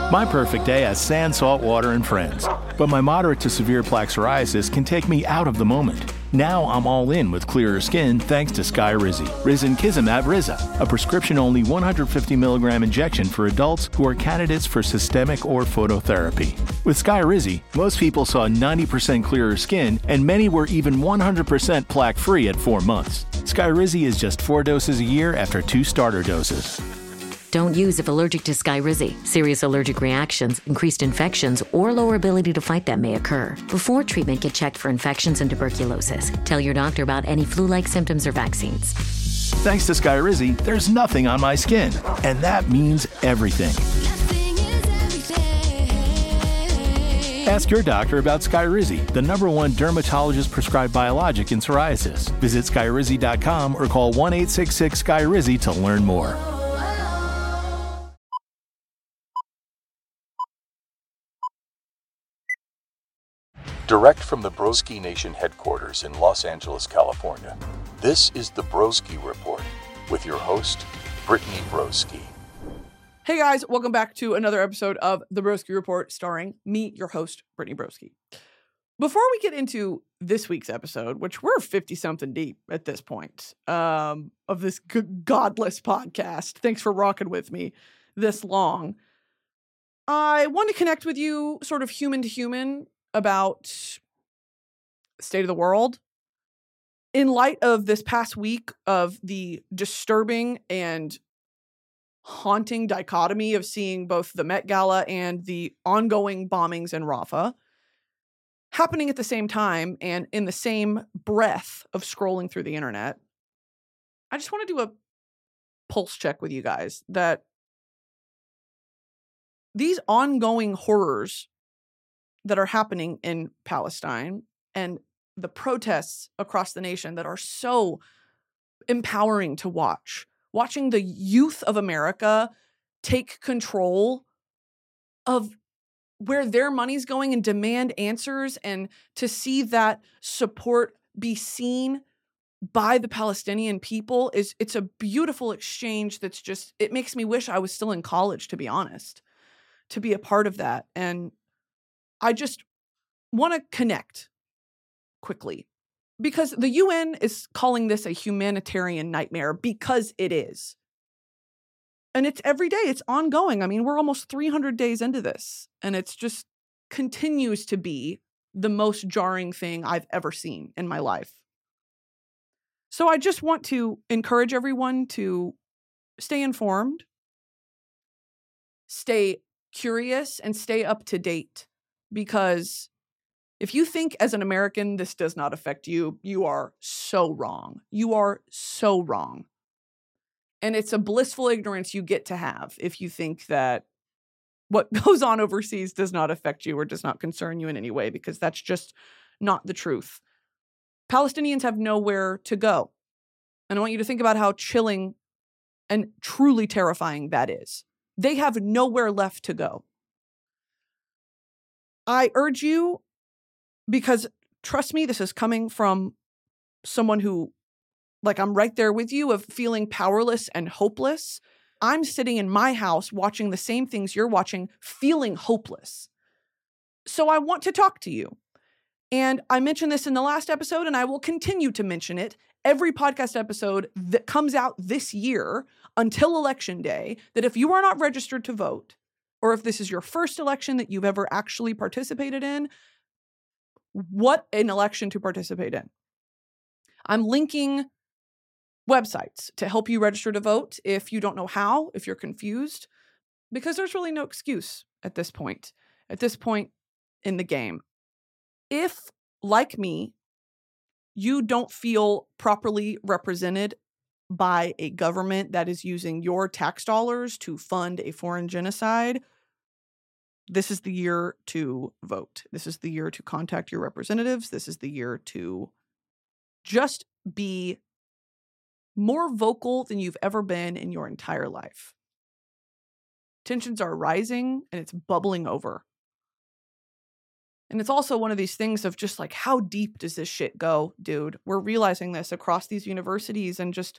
My perfect day has sand, salt water, and friends. But my moderate to severe plaque psoriasis can take me out of the moment. Now I'm all in with clearer skin thanks to Skyrizi. Risankizumab Riza, a prescription-only 150 milligram injection for adults who are candidates for systemic or phototherapy. With Skyrizi, most people saw 90% clearer skin, and many were even 100% plaque-free at 4 months. Skyrizi is just 4 doses a year after 2 starter doses. Don't use if allergic to Skyrizi. Serious allergic reactions, increased infections, or lower ability to fight them may occur. Before treatment, get checked for infections and tuberculosis. Tell your doctor about any flu-like symptoms or vaccines. Thanks to Skyrizi, there's nothing on my skin. And that means everything. Ask your doctor about Skyrizi, the #1 dermatologist-prescribed biologic in psoriasis. Visit Skyrizi.com or call 1-866-SKYRIZI to learn more. Direct from the Broski Nation headquarters in Los Angeles, California, this is the Broski Report with your host, Brittany Broski. Hey guys, welcome back to another episode of the Broski Report starring me, your host, Brittany Broski. Before we get into this week's episode, which we're 50-something deep at this point of this godless podcast, thanks for rocking with me this long, I want to connect with you sort of human to human about state of the world in light of this past week of the disturbing and haunting dichotomy of seeing both the Met Gala and the ongoing bombings in Rafah happening at the same time and in the same breath of scrolling through the internet. I just want to do a pulse check with you guys that these ongoing horrors that are happening in Palestine and the protests across the nation that are so empowering to watch. Watching the youth of America take control of where their money's going and demand answers, and to see that support be seen by the Palestinian people it's a beautiful exchange that's just, it makes me wish I was still in college, to be honest, to be a part of that. And I just want to connect quickly because the UN is calling this a humanitarian nightmare because it is. And it's every day. It's ongoing. I mean, we're almost 300 days into this, and it's just continues to be the most jarring thing I've ever seen in my life. So I just want to encourage everyone to stay informed, stay curious, and stay up to date. Because if you think as an American this does not affect you, you are so wrong. You are so wrong. And it's a blissful ignorance you get to have if you think that what goes on overseas does not affect you or does not concern you in any way, because that's just not the truth. Palestinians have nowhere to go. And I want you to think about how chilling and truly terrifying that is. They have nowhere left to go. I urge you, because trust me, this is coming from someone who, like, I'm right there with you, of feeling powerless and hopeless. I'm sitting in my house watching the same things you're watching, feeling hopeless. So I want to talk to you. And I mentioned this in the last episode, and I will continue to mention it every podcast episode that comes out this year until Election Day, that if you are not registered to vote, or if this is your first election that you've ever actually participated in, what an election to participate in. I'm linking websites to help you register to vote if you don't know how, if you're confused, because there's really no excuse at this point in the game. If, like me, you don't feel properly represented by a government that is using your tax dollars to fund a foreign genocide, this is the year to vote. This is the year to contact your representatives. This is the year to just be more vocal than you've ever been in your entire life. Tensions are rising and it's bubbling over. And it's also one of these things of just like, how deep does this shit go, dude? We're realizing this across these universities and just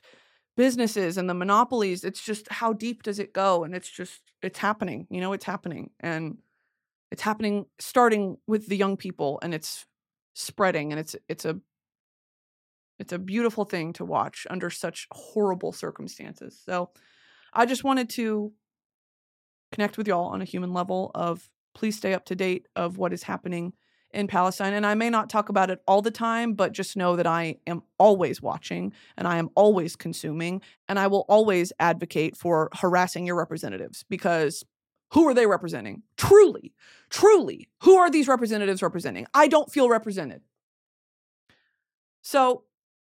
businesses and the monopolies. It's just, how deep does it go? And it's happening. It's happening. And it's happening starting with the young people, and it's spreading, and it's a beautiful thing to watch under such horrible circumstances. So I just wanted to connect with y'all on a human level of, please stay up to date of what is happening in Palestine. And I may not talk about it all the time, but just know that I am always watching, and I am always consuming, and I will always advocate for harassing your representatives, because who are they representing? Truly, who are these representatives representing? I don't feel represented. So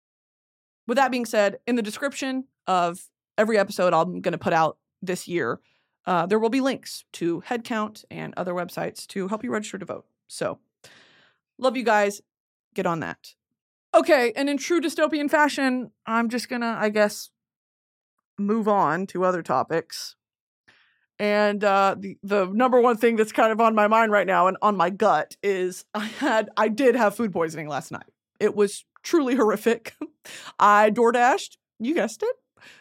with that being said, in the description of every episode I'm going to put out this year, there will be links to Headcount and other websites to help you register to vote. So, love you guys. Get on that. Okay, and in true dystopian fashion, I'm just gonna, I guess, move on to other topics. And the number one thing that's kind of on my mind right now and on my gut is I did have food poisoning last night. It was truly horrific. I DoorDashed, you guessed it,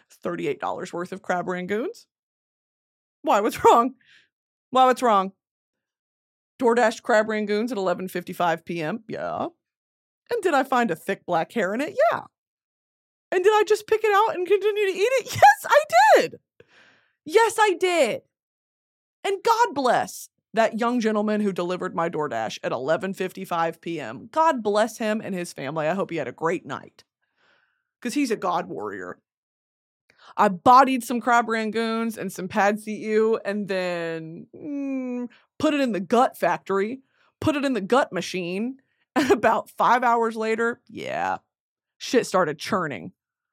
$38 worth of crab rangoons. Why? What's wrong? Well, what's wrong? DoorDashed crab rangoons at 11:55 p.m. Yeah. And did I find a thick black hair in it? Yeah. And did I just pick it out and continue to eat it? Yes, I did. Yes, I did. And God bless that young gentleman who delivered my DoorDash at 11:55 p.m. God bless him and his family. I hope he had a great night, because he's a God warrior. I bodied some crab rangoons and some pad see ew, and then put it in the gut factory, put it in the gut machine, and about 5 hours later, shit started churning.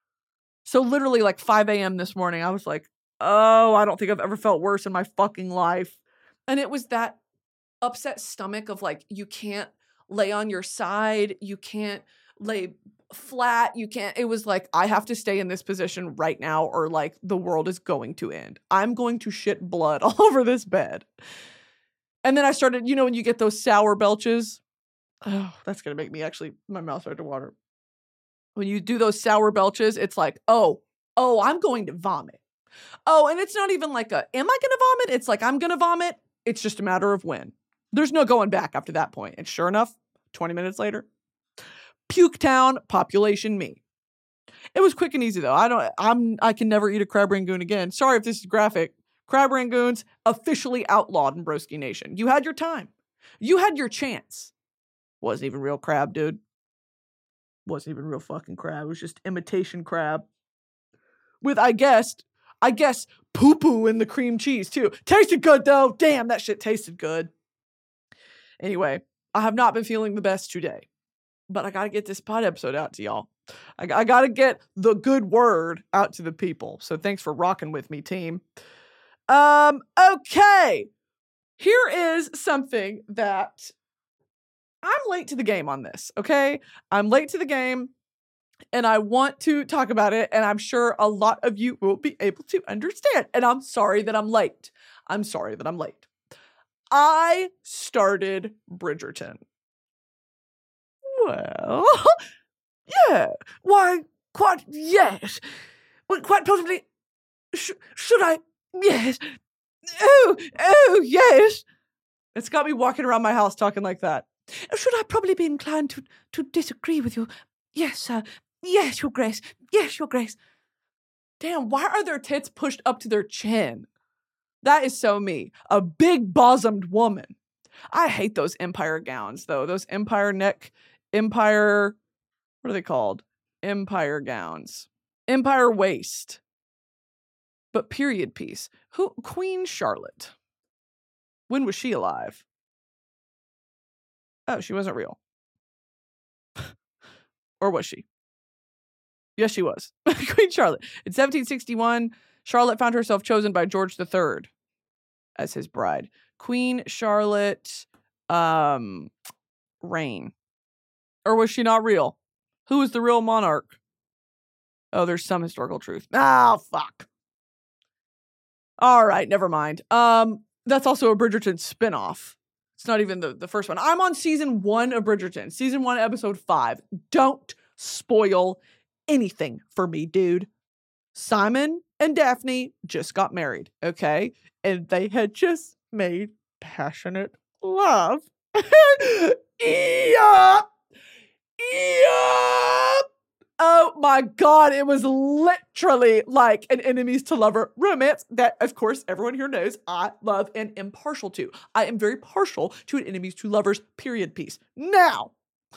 So literally like 5 a.m. this morning, I was like, oh, I don't think I've ever felt worse in my fucking life. And it was that upset stomach of like, you can't lay on your side, you can't lay flat, it was like, I have to stay in this position right now, or like the world is going to end. I'm going to shit blood all over this bed. And then I started, when you get those sour belches, oh, that's going to make me my mouth start to water. When you do those sour belches, it's like, oh, I'm going to vomit. Oh, and it's not even like am I going to vomit? It's like, I'm going to vomit. It's just a matter of when. There's no going back after that point. And sure enough, 20 minutes later, Puke Town, population me. It was quick and easy though. I can never eat a crab rangoon again. Sorry if this is graphic. Crab rangoons officially outlawed in Broski Nation. You had your time. You had your chance. Wasn't even real crab, dude. Wasn't even real fucking crab. It was just imitation crab. With, I guess, poo-poo in the cream cheese too. Tasted good though. Damn, that shit tasted good. Anyway, I have not been feeling the best today, but I got to get this pod episode out to y'all. I got to get the good word out to the people. So thanks for rocking with me, team. Okay. Here is something that I'm late to the game on this, okay? I'm late to the game, and I want to talk about it, and I'm sure a lot of you will be able to understand. And I'm sorry that I'm late. I started Bridgerton. Well, yeah. Why, quite, yes. Well, quite possibly, should I? Yes. Oh, yes. It's got me walking around my house talking like that. Should I probably be inclined to disagree with you? Yes, sir. Yes, Your Grace. Yes, Your Grace. Damn, why are their tits pushed up to their chin? That is so me. A big bosomed woman. I hate those empire gowns, though. Those what are they called? Empire gowns. Empire waist. But period piece. Queen Charlotte. When was she alive? Oh, she wasn't real. Or was she? Yes, she was. Queen Charlotte. In 1761, Charlotte found herself chosen by George III as his bride. Queen Charlotte reign. Or was she not real? Who was the real monarch? Oh, there's some historical truth. Oh, fuck. All right, never mind. That's also a Bridgerton spinoff. It's not even the first one. I'm on season 1 of Bridgerton. Season 1, episode 5. Don't spoil anything for me, dude. Simon and Daphne just got married, okay? And they had just made passionate love. Yup! Yup! Oh my God, it was literally like an enemies to lover romance that, of course, everyone here knows I love and am partial to. I am very partial to an enemies to lovers period piece. Now,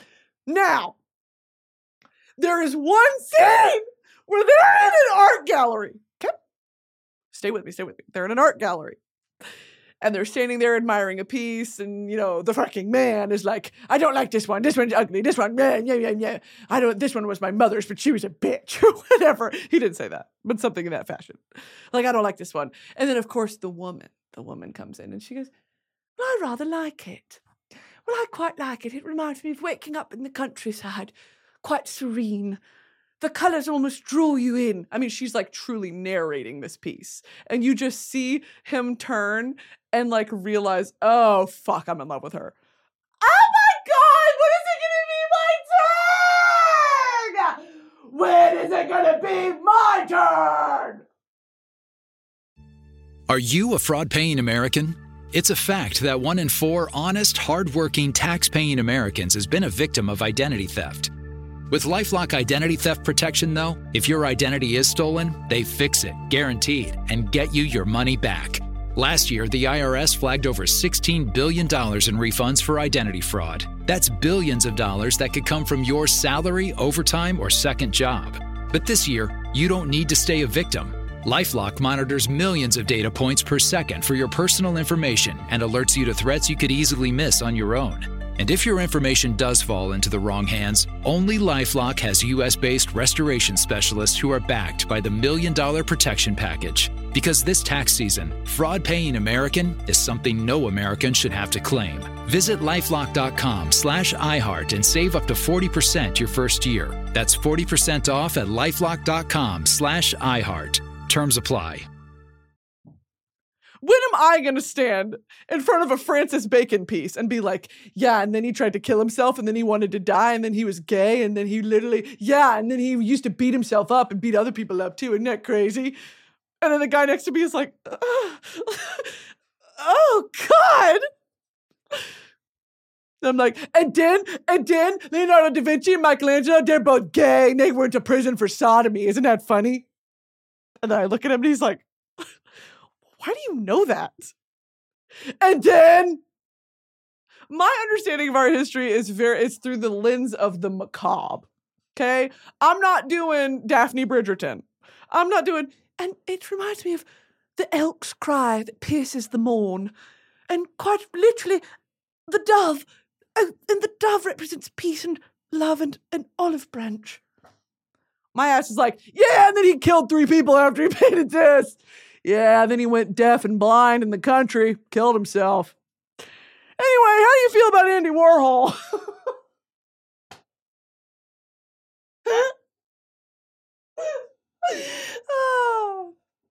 there is one scene where they're in an art gallery. Okay? Stay with me. They're in an art gallery. And they're standing there admiring a piece, and, you know, the fucking man is like, I don't like this one. This one's ugly. This one, yeah. This one was my mother's, but she was a bitch, or whatever. He didn't say that, but something in that fashion. Like, I don't like this one. And then, of course, the woman comes in, and she goes, well, I rather like it. Well, I quite like it. It reminds me of waking up in the countryside, quite serene. The colors almost draw you in. I mean, she's like truly narrating this piece. And you just see him turn and like realize, oh, fuck, I'm in love with her. Oh my God, when is it going to be my turn? Are you a fraud-paying American? It's a fact that 1 in 4 honest, hard-working, tax-paying Americans has been a victim of identity theft. With LifeLock Identity Theft Protection, though, if your identity is stolen, they fix it, guaranteed, and get you your money back. Last year, the IRS flagged over $16 billion in refunds for identity fraud. That's billions of dollars that could come from your salary, overtime, or second job. But this year, you don't need to stay a victim. LifeLock monitors millions of data points per second for your personal information and alerts you to threats you could easily miss on your own. And if your information does fall into the wrong hands, only LifeLock has U.S.-based restoration specialists who are backed by the $1 Million Protection Package. Because this tax season, fraud-paying American is something no American should have to claim. Visit LifeLock.com/iHeart and save up to 40% your first year. That's 40% off at LifeLock.com/iHeart. Terms apply. When am I going to stand in front of a Francis Bacon piece and be like, yeah, and then he tried to kill himself, and then he wanted to die, and then he was gay, and then he literally, yeah, and then he used to beat himself up and beat other people up too. Isn't that crazy? And then the guy next to me is like, oh, God. And I'm like, and then Leonardo da Vinci and Michelangelo, they're both gay, and they went to prison for sodomy. Isn't that funny? And then I look at him, and he's like, why do you know that? And then my understanding of our history is it's through the lens of the macabre. Okay? I'm not doing Daphne Bridgerton. I'm not doing, and it reminds me of the elk's cry that pierces the morn. And quite literally, the dove. And the dove represents peace and love and an olive branch. My ass is like, yeah, and then he killed 3 people after he painted this. Yeah, then he went deaf and blind in the country, killed himself. Anyway, how do you feel about Andy Warhol? Oh.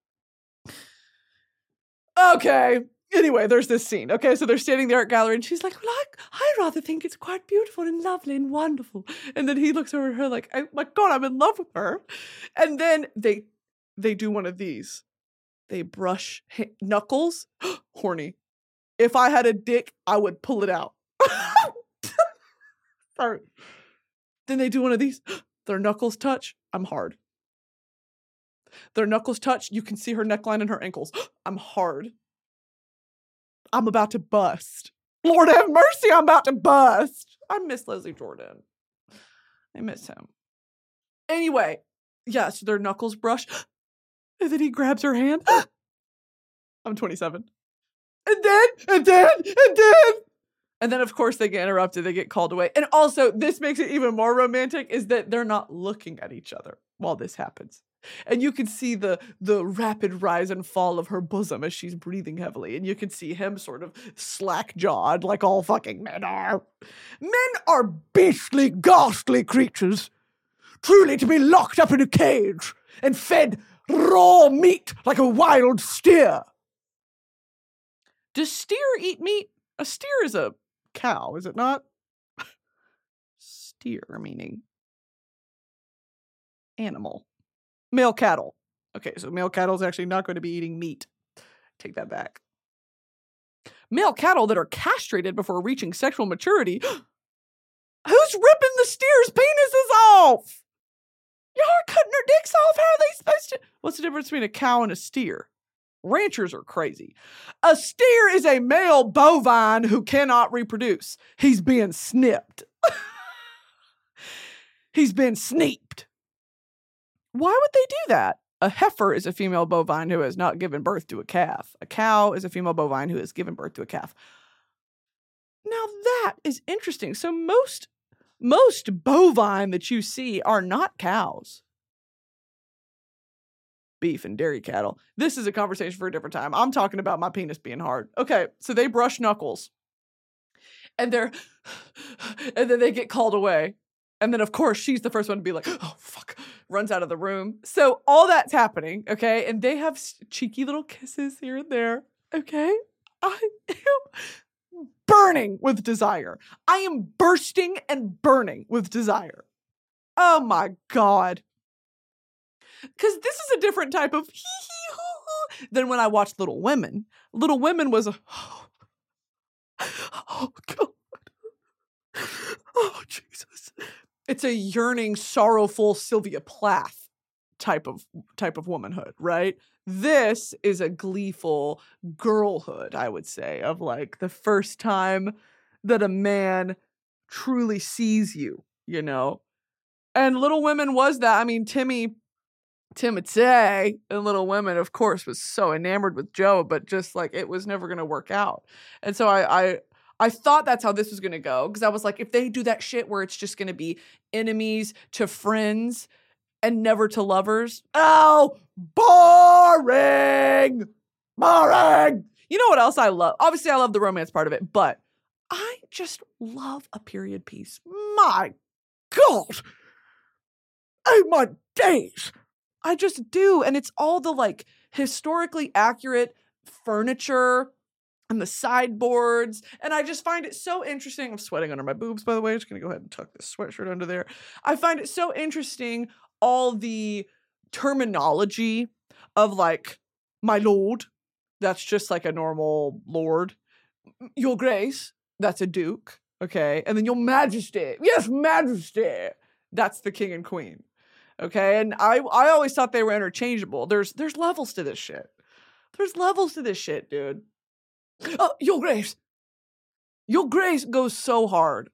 Okay. Anyway, there's this scene. Okay, so they're standing there at gallery, and she's like, well, I rather think it's quite beautiful and lovely and wonderful. And then he looks over at her like, oh my God, I'm in love with her. And then they do one of these. They brush knuckles. Horny. If I had a dick, I would pull it out. Sorry. Then they do one of these. Their knuckles touch. I'm hard. Their knuckles touch. You can see her neckline and her ankles. I'm hard. I'm about to bust. Lord have mercy, I'm about to bust. I miss Leslie Jordan. I miss him. Anyway, yes, their knuckles brush. And then he grabs her hand. I'm 27. And then, of course, they get interrupted. They get called away. And also, this makes it even more romantic, is that they're not looking at each other while this happens. And you can see the rapid rise and fall of her bosom as she's breathing heavily. And you can see him sort of slack-jawed like all fucking men are. Men are beastly, ghastly creatures. Truly to be locked up in a cage and fed raw meat like a wild steer. Does steer eat meat? A steer is a cow, is it not? Steer meaning animal. Male cattle. Okay, so male cattle is actually not going to be eating meat. Take that back. Male cattle that are castrated before reaching sexual maturity. Who's ripping the steer's penises off? Y'all are cutting their dicks off? How are they supposed to? What's the difference between a cow and a steer? Ranchers are crazy. A steer is a male bovine who cannot reproduce. He's being snipped. He's been sneaped. Why would they do that? A heifer is a female bovine who has not given birth to a calf. A cow is a female bovine who has given birth to a calf. Now that is interesting. So most bovine that you see are not cows. Beef and dairy cattle. This is a conversation for a different time. I'm talking about my penis being hard. Okay, so they brush knuckles. And then they get called away. And then, of course, she's the first one to be like, oh, fuck, runs out of the room. So all that's happening, okay? And they have cheeky little kisses here and there, okay? I am burning with desire. I am bursting and burning with desire. Oh, my God. Because this is a different type of hee-hee-hoo-hoo than when I watched Little Women. Little Women was a, oh, God. Oh, Jesus. It's a yearning, sorrowful Sylvia Plath type of womanhood, right? This is a gleeful girlhood, I would say, of like the first time that a man truly sees you, you know? And Little Women was that. I mean, Timothy in Little Women, of course, was so enamored with Joe, but just like it was never going to work out. And so I thought that's how this was going to go, because I was like, if they do that shit where it's just going to be enemies to friends and never to lovers, oh, boring. You know what else I love? Obviously, I love the romance part of it, but I just love a period piece. My God. Oh, my days. I just do. And it's all the like historically accurate furniture and the sideboards. And I just find it so interesting. I'm sweating under my boobs, by the way. I'm just going to go ahead and tuck this sweatshirt under there. I find it so interesting, all the terminology of like, my lord, that's just like a normal lord. Your grace, that's a duke. Okay. And then your majesty. Yes, majesty. That's the king and queen. Okay. And I always thought they were interchangeable. There's levels to this shit. There's levels to this shit, dude. Oh, your grace. Your grace goes so hard.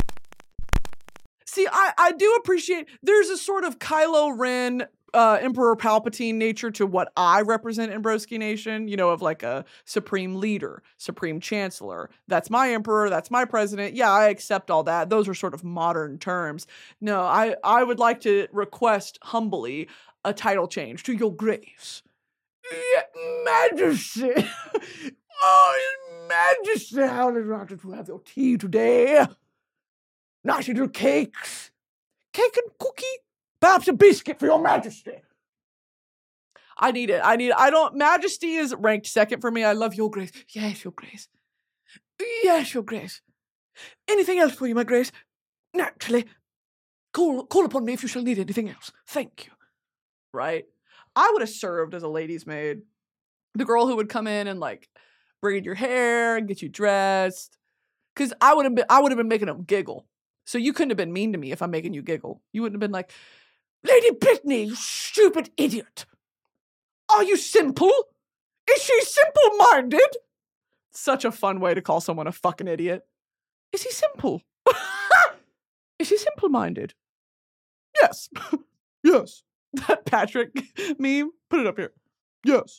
See, I do appreciate, there's a sort of Kylo Ren, Emperor Palpatine nature to what I represent in Broski Nation, you know, of like a supreme leader, supreme chancellor. That's my emperor, that's my president. Yeah, I accept all that. Those are sort of modern terms. No, I would like to request humbly a title change to your grace. Majesty. Oh, Majesty, how did you have your tea today? Nice little cakes. Cake and cookie. Perhaps a biscuit for your Majesty. I need it. Majesty is ranked second for me. I love your grace. Yes, your grace. Yes, your grace. Anything else for you, my grace? Naturally. Call upon me if you shall need anything else. Thank you. Right? I would have served as a lady's maid. The girl who would come in and like braid your hair and get you dressed. Because I would have been making them giggle. So you couldn't have been mean to me if I'm making you giggle. You wouldn't have been like, Lady Brittany, you stupid idiot. Are you simple? Is she simple-minded? Such a fun way to call someone a fucking idiot. Is he simple? Is he simple-minded? Yes. Yes. That Patrick meme, put it up here. Yes.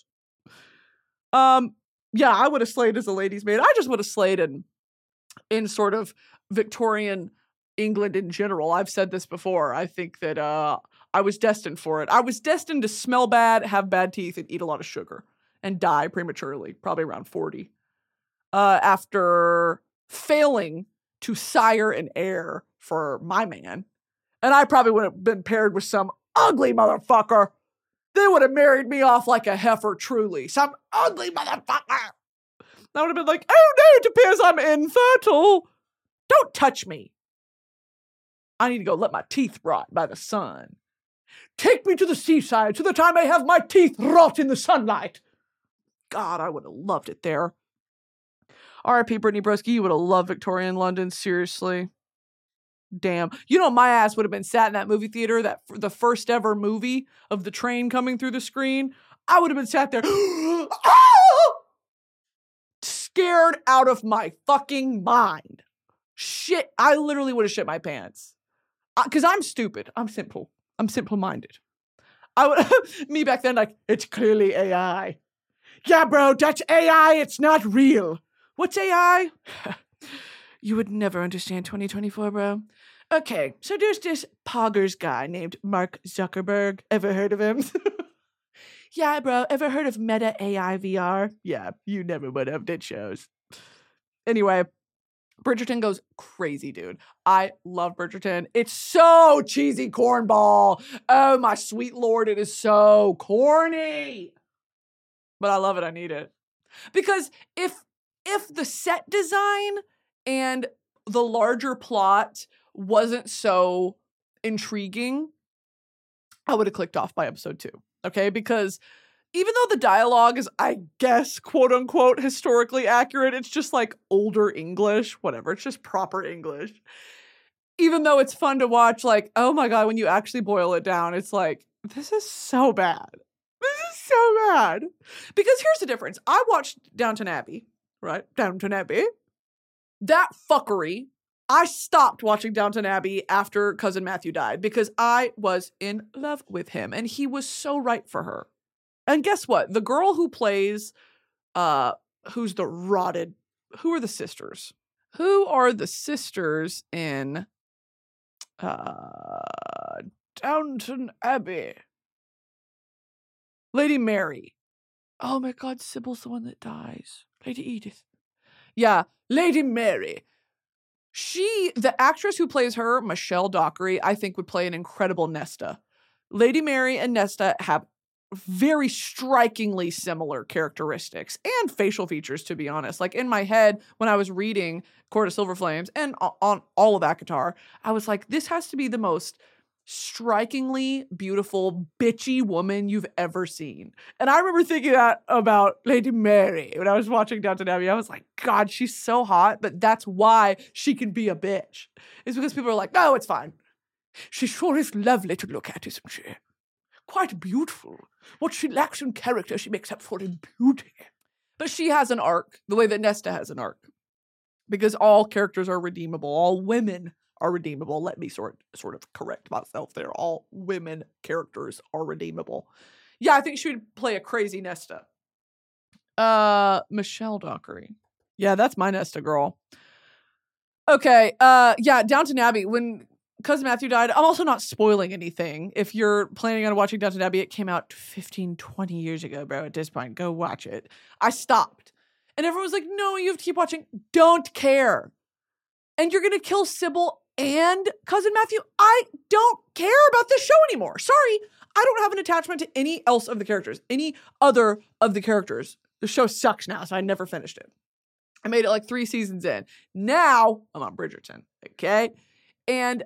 Yeah, I would have slayed as a lady's maid. I just would have slayed in sort of Victorian England in general. I've said this before. I think that I was destined for it. I was destined to smell bad, have bad teeth, and eat a lot of sugar and die prematurely, probably around 40. After failing to sire an heir for my man. And I probably would have been paired with some ugly motherfucker. They would have married me off like a heifer, truly. Some ugly motherfucker. I would have been like, oh no, it appears I'm infertile. Don't touch me. I need to go let my teeth rot by the sun. Take me to the seaside so that I may have my teeth rot in the sunlight. God, I would have loved it there. R.I.P. Brittany Broski, you would have loved Victorian London, seriously. Damn. You know, my ass would have been sat in that movie theater, that the first ever movie of the train coming through the screen. I would have been sat there scared out of my fucking mind. Shit, I literally would have shit my pants. Because I'm stupid. I'm simple. I'm simple-minded. I would, me back then, like, it's clearly AI. Yeah, bro, that's AI. It's not real. What's AI? You would never understand 2024, bro. Okay, so there's this poggers guy named Mark Zuckerberg. Ever heard of him? Yeah, bro. Ever heard of Meta AI VR? Yeah, you never would have. It shows. Anyway, Bridgerton goes crazy, dude. I love Bridgerton. It's so cheesy cornball. Oh, my sweet lord, it is so corny. But I love it. I need it. Because if the set design and the larger plot wasn't so intriguing, I would have clicked off by episode 2. Okay? Because even though the dialogue is, I guess, quote unquote, historically accurate, it's just like older English, whatever. It's just proper English. Even though it's fun to watch, like, oh my God, when you actually boil it down, it's like, this is so bad. This is so bad. Because here's the difference. I watched Downton Abbey, right? Downton Abbey. That fuckery. I stopped watching Downton Abbey after Cousin Matthew died because I was in love with him and he was so right for her. And guess what? The girl who plays, who's the rotted, who are the sisters? Who are the sisters in Downton Abbey? Lady Mary. Oh my God, Sybil's the one that dies. Lady Edith. Yeah, Lady Mary. The actress who plays her, Michelle Dockery, I think would play an incredible Nesta. Lady Mary and Nesta have very strikingly similar characteristics and facial features, to be honest. Like in my head, when I was reading Court of Silver Flames and on all of ACOTAR, I was like, this has to be the most strikingly beautiful, bitchy woman you've ever seen. And I remember thinking that about Lady Mary when I was watching Downton Abbey. I was like, God, she's so hot, but that's why she can be a bitch. It's because people are like, no, it's fine. She sure is lovely to look at, isn't she? Quite beautiful. What she lacks in character, she makes up for in beauty. But she has an arc, the way that Nesta has an arc. Because all characters are redeemable. All women are redeemable. Let me sort of correct myself there. All women characters are redeemable. Yeah, I think she would play a crazy Nesta. Michelle Dockery. Yeah, that's my Nesta girl. Okay, yeah, Downton Abbey. When Cousin Matthew died, I'm also not spoiling anything. If you're planning on watching Downton Abbey, it came out 15, 20 years ago, bro. At this point, go watch it. I stopped. And everyone was like, no, you have to keep watching. Don't care. And you're going to kill Sybil and Cousin Matthew? I don't care about this show anymore. Sorry. I don't have an attachment to any else of the characters. Any other of the characters. The show sucks now, so I never finished it. I made it like 3 seasons in. Now, I'm on Bridgerton. Okay? And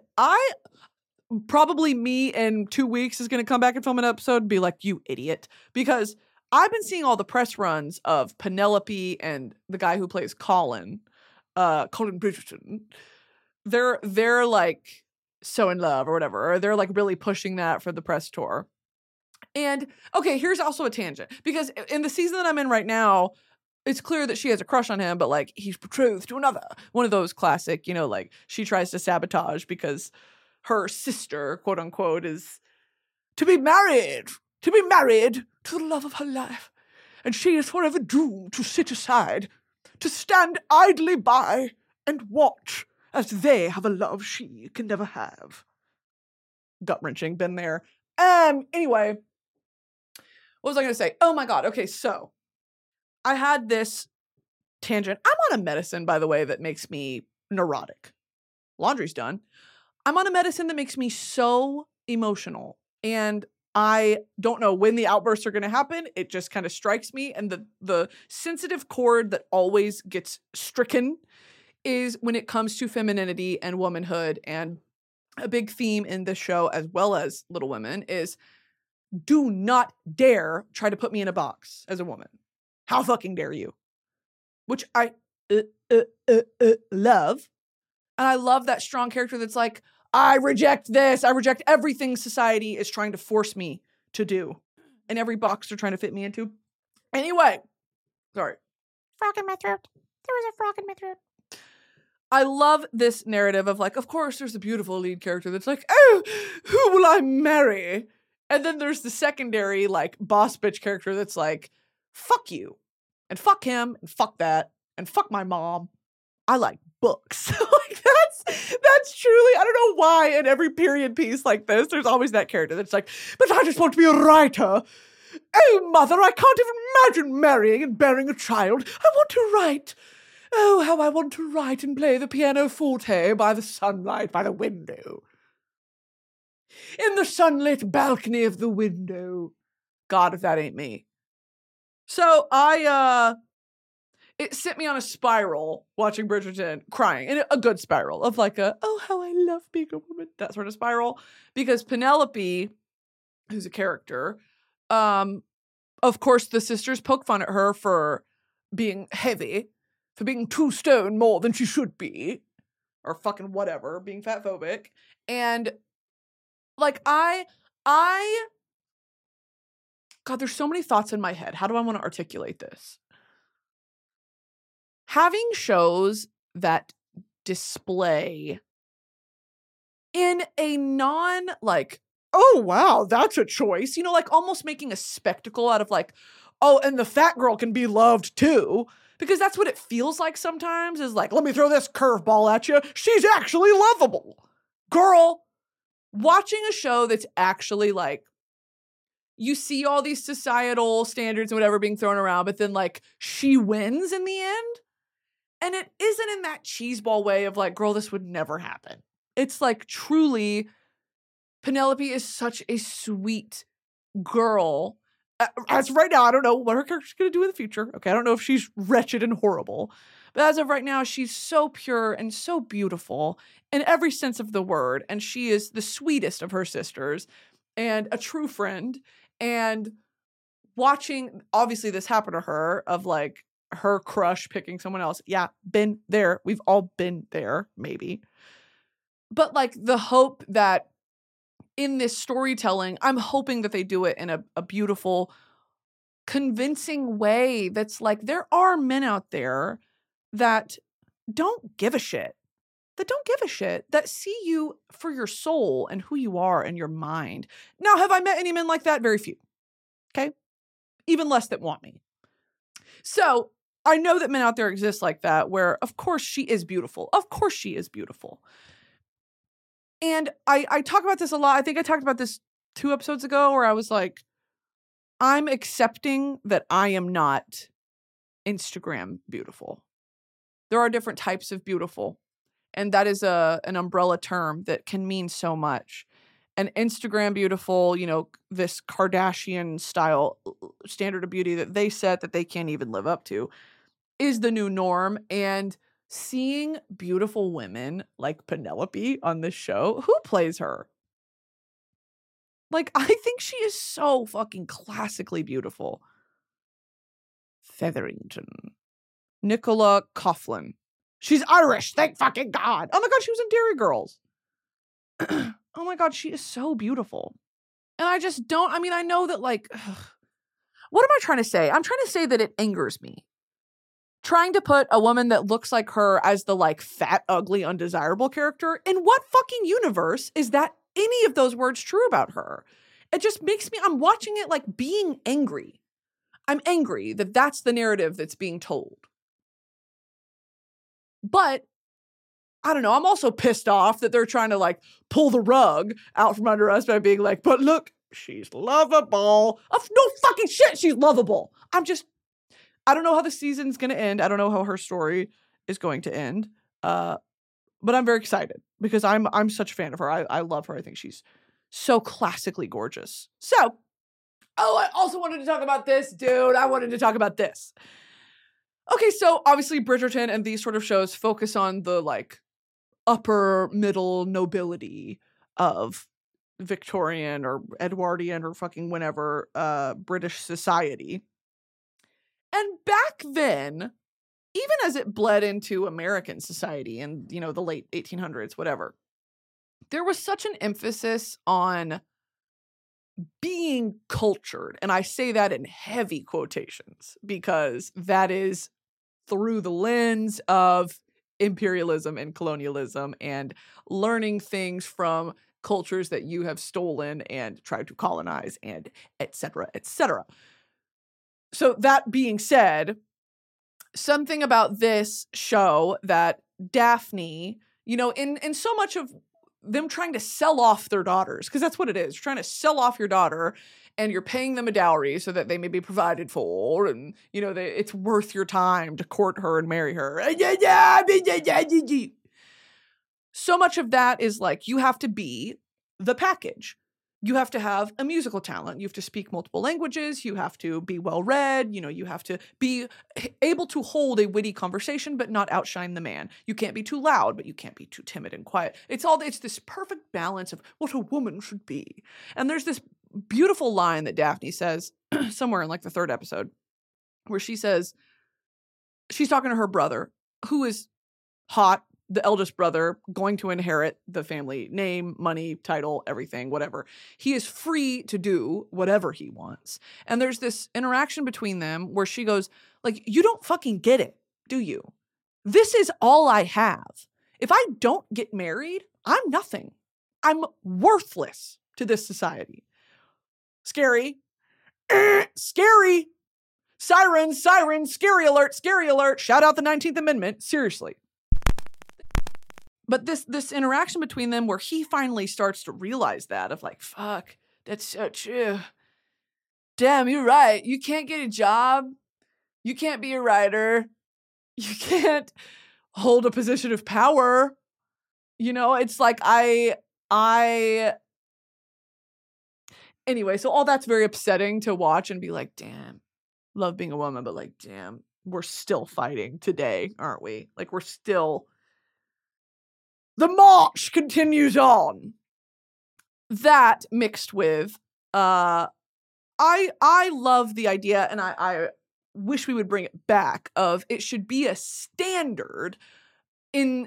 me in 2 weeks is going to come back and film an episode and be like, you idiot. Because I've been seeing all the press runs of Penelope and the guy who plays Colin Bridgerton. They're like so in love or whatever. Or they're like really pushing that for the press tour. And okay, here's also a tangent. Because in the season that I'm in right now, it's clear that she has a crush on him, but like he's betrothed to another. One of those classic, like she tries to sabotage because her sister, quote unquote, is to be married to the love of her life. And she is forever doomed to sit aside, to stand idly by and watch as they have a love she can never have. Gut-wrenching, been there. Anyway, what was I going to say? Oh my God. Okay, so I had this tangent. I'm on a medicine, by the way, that makes me neurotic. Laundry's done. I'm on a medicine that makes me so emotional. And I don't know when the outbursts are going to happen. It just kind of strikes me. And the sensitive chord that always gets stricken is when it comes to femininity and womanhood and a big theme in this show, as well as Little Women, is do not dare try to put me in a box as a woman. How fucking dare you? Which I love. And I love that strong character that's like, I reject this. I reject everything society is trying to force me to do. And every box they're trying to fit me into. Anyway, sorry. Frog in my throat. There was a frog in my throat. I love this narrative of like, of course, there's a beautiful lead character that's like, oh, who will I marry? And then there's the secondary, like, boss bitch character that's like, fuck you, and fuck him, and fuck that, and fuck my mom. I like books. Like, that's truly, I don't know why in every period piece like this, there's always that character that's like, but I just want to be a writer. Oh, mother, I can't even imagine marrying and bearing a child. I want to write. Oh, how I want to write and play the pianoforte by the sunlight by the window. In the sunlit balcony of the window. God, if that ain't me. So it sent me on a spiral watching Bridgerton, crying, and a good spiral of like oh, how I love being a woman, that sort of spiral. Because Penelope, who's a character, of course the sisters poke fun at her for being heavy, for being 2 stone more than she should be, or fucking whatever, being fat phobic. And like God, there's so many thoughts in my head. How do I want to articulate this? Having shows that display in a non like, oh wow, that's a choice, you know, like almost making a spectacle out of like, oh, and the fat girl can be loved too. Because that's what it feels like sometimes, is like, let me throw this curveball at you. She's actually lovable. Girl, watching a show that's actually like, you see all these societal standards and whatever being thrown around, but then like she wins in the end. And it isn't in that cheeseball way of like, girl, this would never happen. It's like truly, Penelope is such a sweet girl. As of right now, I don't know what her character's going to do in the future. Okay, I don't know if she's wretched and horrible. But as of right now, she's so pure and so beautiful in every sense of the word. And she is the sweetest of her sisters and a true friend. And watching, obviously, this happen to her of like her crush picking someone else. Yeah, been there. We've all been there, maybe. But like the hope that in this storytelling, I'm hoping that they do it in a beautiful, convincing way that's like, there are men out there that don't give a shit. That see you for your soul and who you are and your mind. Now, have I met any men like that? Very few. Okay? Even less that want me. So I know that men out there exist like that, where of course she is beautiful. Of course she is beautiful. And I talk about this a lot. I think I talked about this 2 episodes ago where I was like, I'm accepting that I am not Instagram beautiful. There are different types of beautiful. And that is an umbrella term that can mean so much. And Instagram beautiful, you know, this Kardashian style standard of beauty that they set that they can't even live up to, is the new norm. And seeing beautiful women like Penelope on this show, who plays her? Like, I think she is so fucking classically beautiful. Featherington. Nicola Coughlan. She's Irish, thank fucking God. Oh my God, she was in Dairy Girls. Oh my God, she is so beautiful. And I just don't, I mean, I know that like, what am I trying to say? I'm trying to say that it angers me. Trying to put a woman that looks like her as the like fat, ugly, undesirable character. In what fucking universe is that any of those words true about her? It just makes me, I'm watching it like being angry. I'm angry that that's the narrative that's being told. But I don't know, I'm also pissed off that they're trying to like pull the rug out from under us by being like, but look, she's lovable. Of no fucking shit, she's lovable. I don't know how the season's going to end. I don't know how her story is going to end. But I'm very excited because I'm such a fan of her. I love her. I think she's so classically gorgeous. So, I also wanted to talk about this, dude. I wanted to talk about this. Okay, so obviously Bridgerton and these sort of shows focus on the like upper middle nobility of Victorian or Edwardian or fucking whenever British society. And back then, even as it bled into American society in, you know, the late 1800s, whatever, there was such an emphasis on being cultured. And I say that in heavy quotations because that is through the lens of imperialism and colonialism and learning things from cultures that you have stolen and tried to colonize and et cetera, et cetera. So that being said, something about this show that Daphne, you know, in so much of them trying to sell off their daughters, because that's what it is. You're trying to sell off your daughter and you're paying them a dowry so that they may be provided for. And, you know, it's worth your time to court her and marry her. So much of that is like, you have to be the package. You have to have a musical talent. You have to speak multiple languages. You have to be well-read. You know, you have to be able to hold a witty conversation, but not outshine the man. You can't be too loud, but you can't be too timid and quiet. It's this perfect balance of what a woman should be. And there's this beautiful line that Daphne says somewhere in like the 3rd episode where she says, she's talking to her brother, who is hot, the eldest brother, going to inherit the family name, money, title, everything, whatever. He is free to do whatever he wants. And there's this interaction between them where she goes, like, you don't fucking get it, do you? This is all I have. If I don't get married, I'm nothing. I'm worthless to this society. Scary. Scary. Sirens, scary alert. Shout out the 19th Amendment. Seriously. But this interaction between them where he finally starts to realize that of like, fuck, that's so true. Damn, you're right. You can't get a job. You can't be a writer. You can't hold a position of power. You know, it's like anyway, so all that's very upsetting to watch and be like, damn, love being a woman, but like, damn, we're still fighting today, aren't we? Like, we're still... The march continues on. That mixed with, I love the idea, and I wish we would bring it back, of it should be a standard in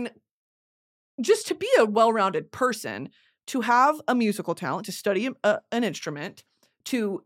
just to be a well-rounded person, to have a musical talent, to study an instrument, to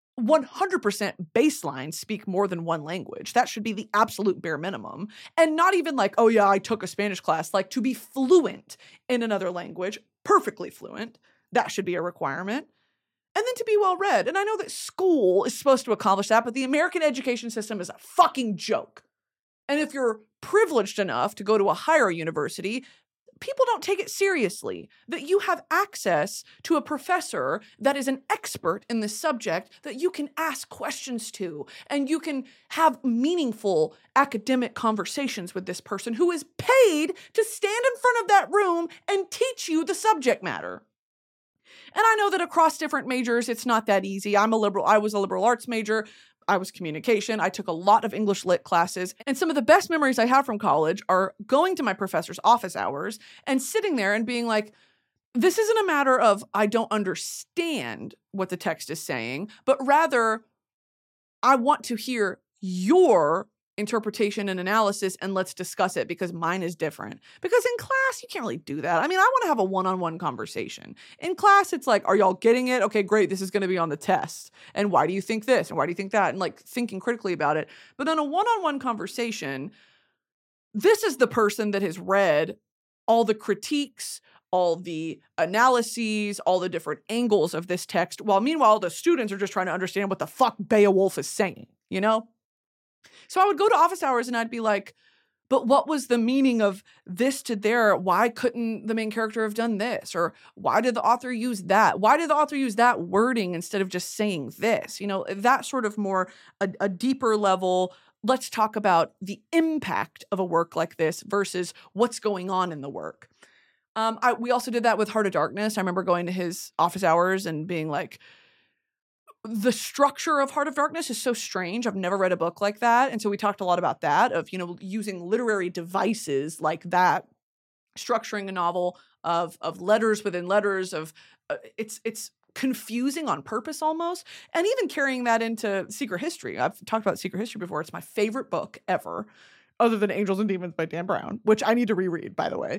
100% baseline speak more than one language. That should be the absolute bare minimum. And not even like, oh yeah, I took a Spanish class. Like, to be fluent in another language, perfectly fluent, that should be a requirement. And then to be well-read. And I know that school is supposed to accomplish that, but the American education system is a fucking joke. And if you're privileged enough to go to a higher university, people don't take it seriously that you have access to a professor that is an expert in this subject that you can ask questions to, and you can have meaningful academic conversations with this person who is paid to stand in front of that room and teach you the subject matter. And I know that across different majors, it's not that easy. I was a liberal arts major. I was communication. I took a lot of English lit classes. And some of the best memories I have from college are going to my professor's office hours and sitting there and being like, this isn't a matter of I don't understand what the text is saying, but rather I want to hear your interpretation and analysis, and let's discuss it because mine is different. Because in class, you can't really do that. I mean, I want to have a one-on-one conversation. In class, it's like, are y'all getting it? Okay, great. This is going to be on the test. And why do you think this? And why do you think that? And like thinking critically about it. But then a one-on-one conversation, this is the person that has read all the critiques, all the analyses, all the different angles of this text, while meanwhile, the students are just trying to understand what the fuck Beowulf is saying, you know? So I would go to office hours and I'd be like, but what was the meaning of this to there? Why couldn't the main character have done this? Or why did the author use that? Why did the author use that wording instead of just saying this? You know, that sort of more a deeper level. Let's talk about the impact of a work like this versus what's going on in the work. We also did that with Heart of Darkness. I remember going to his office hours and being like, the structure of Heart of Darkness is so strange. I've never read a book like that. And so we talked a lot about that, of, you know, using literary devices like that structuring a novel of letters within letters of it's confusing on purpose almost, and even carrying that into Secret History. I've talked about Secret History before. It's my favorite book ever, other than Angels and Demons by Dan Brown, which I need to reread, by the way.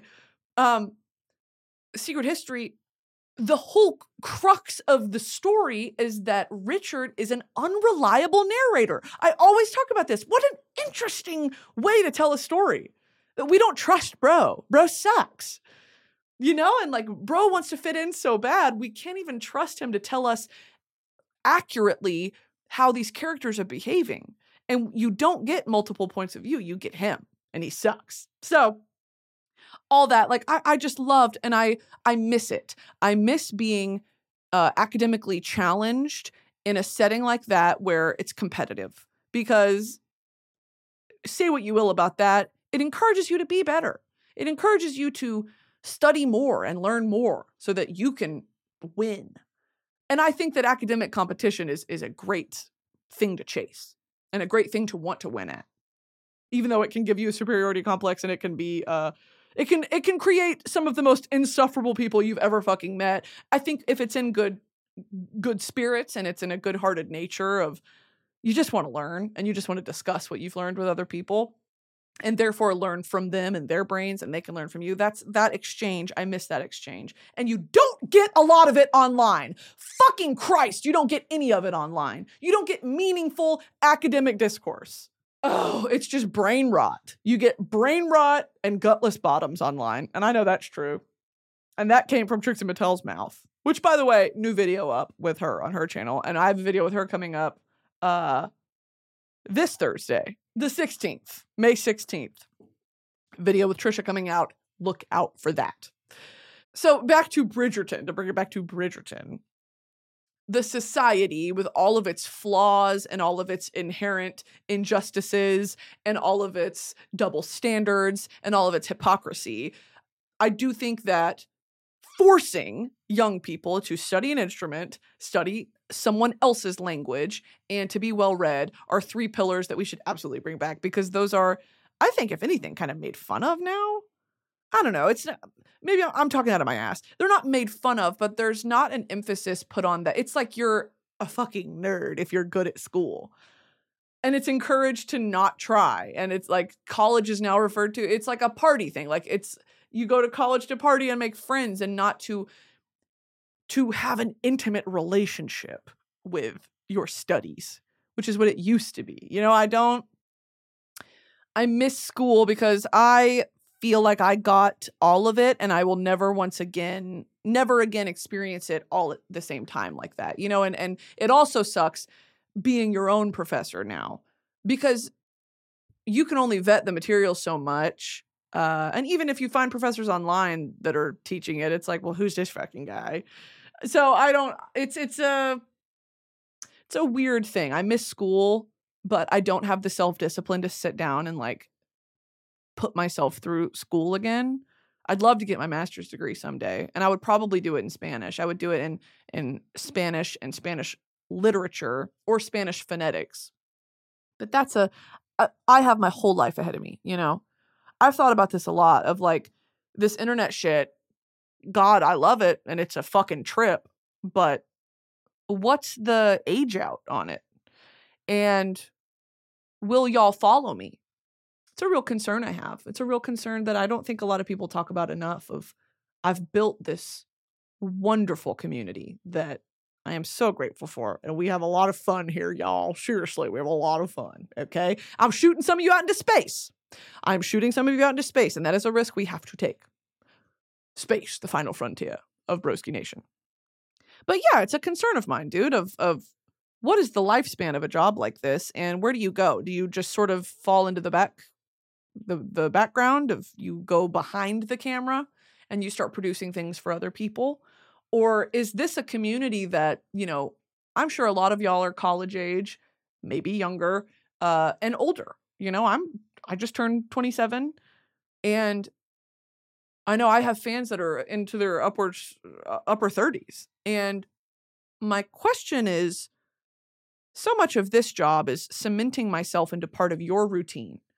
Secret History, the whole crux of the story is that Richard is an unreliable narrator. I always talk about this. What an interesting way to tell a story. That we don't trust bro. Bro sucks. You know, and like bro wants to fit in so bad, we can't even trust him to tell us accurately how these characters are behaving. And you don't get multiple points of view. You get him, and he sucks. So all that, like, I just loved, and I miss it. I miss being academically challenged in a setting like that where it's competitive. Because say what you will about that, it encourages you to be better. It encourages you to study more and learn more so that you can win. And I think that academic competition is a great thing to chase and a great thing to want to win at. Even though it can give you a superiority complex, and it can be it can create some of the most insufferable people you've ever fucking met. I think if it's in good spirits and it's in a good-hearted nature of you just want to learn and you just want to discuss what you've learned with other people, and therefore learn from them and their brains, and they can learn from you. That's that exchange. I miss that exchange. And you don't get a lot of it online. Fucking Christ, you don't get any of it online. You don't get meaningful academic discourse. Oh, it's just brain rot. You get brain rot and gutless bottoms online. And I know that's true. And that came from Trixie Mattel's mouth. Which, by the way, new video up with her on her channel. And I have a video with her coming up this Thursday, the 16th, May 16th. Video with Trisha coming out. Look out for that. So back to Bridgerton, to bring it back to Bridgerton. The society, with all of its flaws and all of its inherent injustices and all of its double standards and all of its hypocrisy, I do think that forcing young people to study an instrument, study someone else's language, and to be well-read are three pillars that we should absolutely bring back, because those are, I think, if anything, kind of made fun of now. I don't know. It's not, maybe I'm talking out of my ass. They're not made fun of, but there's not an emphasis put on that. It's like you're a fucking nerd if you're good at school. And it's encouraged to not try. And it's like college is now referred to, it's like a party thing. Like it's, you go to college to party and make friends and not to have an intimate relationship with your studies, which is what it used to be. You know, I miss school because I feel like I got all of it, and I will never again experience it all at the same time like that, you know, and it also sucks being your own professor now, because you can only vet the material so much. And even if you find professors online that are teaching it, it's like, well, who's this fucking guy? So it's a weird thing. I miss school, but I don't have the self-discipline to sit down and like put myself through school again. I'd love to get my master's degree someday, and I would probably do it in Spanish. I would do it in Spanish and Spanish literature or Spanish phonetics. But I have my whole life ahead of me, you know? I've thought about this a lot of like this internet shit. God, I love it, and it's a fucking trip, but what's the age out on it? And will y'all follow me? It's a real concern I have. It's a real concern that I don't think a lot of people talk about enough of. I've built this wonderful community that I am so grateful for. And we have a lot of fun here, y'all. Seriously, we have a lot of fun, okay? I'm shooting some of you out into space. I'm shooting some of you out into space, and that is a risk we have to take. Space, the final frontier of Broski Nation. But yeah, it's a concern of mine, dude, of what is the lifespan of a job like this, and where do you go? Do you just sort of fall into the background of you go behind the camera and you start producing things for other people? Or is this a community that, you know, I'm sure a lot of y'all are college age, maybe younger, and older. You know, I just turned 27, and I know I have fans that are into their upper 30s. And my question is, so much of this job is cementing myself into part of your routine.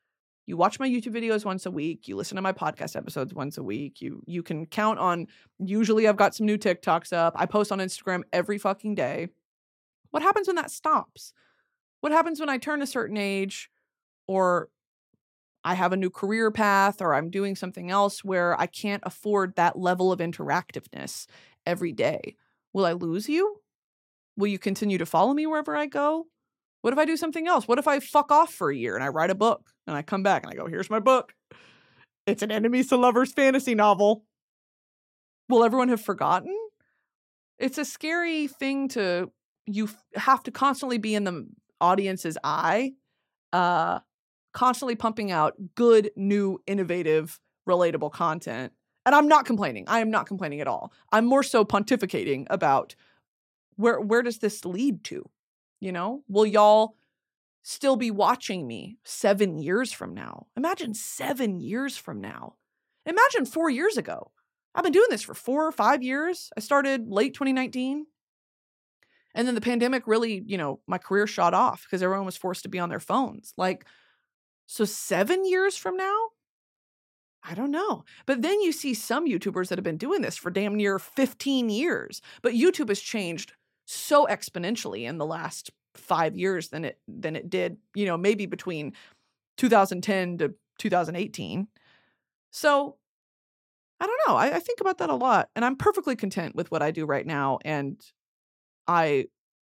You watch my YouTube videos once a week. You listen to my podcast episodes once a week. You can count on, usually I've got some new TikToks up. I post on Instagram every fucking day. What happens when that stops? What happens when I turn a certain age, or I have a new career path, or I'm doing something else where I can't afford that level of interactiveness every day? Will I lose you? Will you continue to follow me wherever I go? What if I do something else? What if I fuck off for a year and I write a book and I come back and I go, here's my book. It's an enemies to lovers fantasy novel. Will everyone have forgotten? It's a scary thing you have to constantly be in the audience's eye, constantly pumping out good, new, innovative, relatable content. And I'm not complaining. I am not complaining at all. I'm more so pontificating about where does this lead to? You know, will y'all still be watching me 7 years from now? Imagine 7 years from now. Imagine 4 years ago. I've been doing this for 4 or 5 years. I started late 2019. And then the pandemic really, my career shot off because everyone was forced to be on their phones. So 7 years from now? I don't know. But then you see some YouTubers that have been doing this for damn near 15 years. But YouTube has changed so exponentially in the last 5 years than it did, maybe between 2010 to 2018. So I don't know. I think about that a lot, and I'm perfectly content with what I do right now. And I'll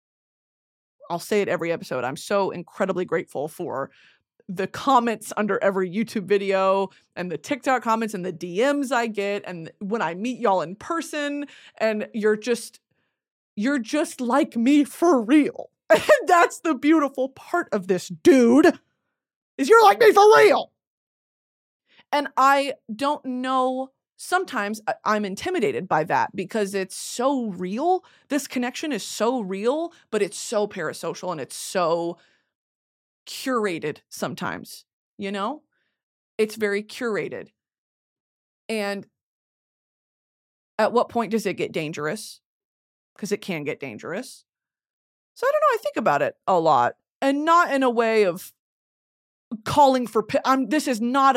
say it every episode. I'm so incredibly grateful for the comments under every YouTube video and the TikTok comments and the DMs I get. And when I meet y'all in person, and you're just like me for real. And that's the beautiful part of this, dude, is you're like me for real. And I don't know, sometimes I'm intimidated by that because it's so real. This connection is so real, but it's so parasocial and it's so curated sometimes, It's very curated. And at what point does it get dangerous? Because it can get dangerous. So I don't know. I think about it a lot, and not in a way of calling for. This is not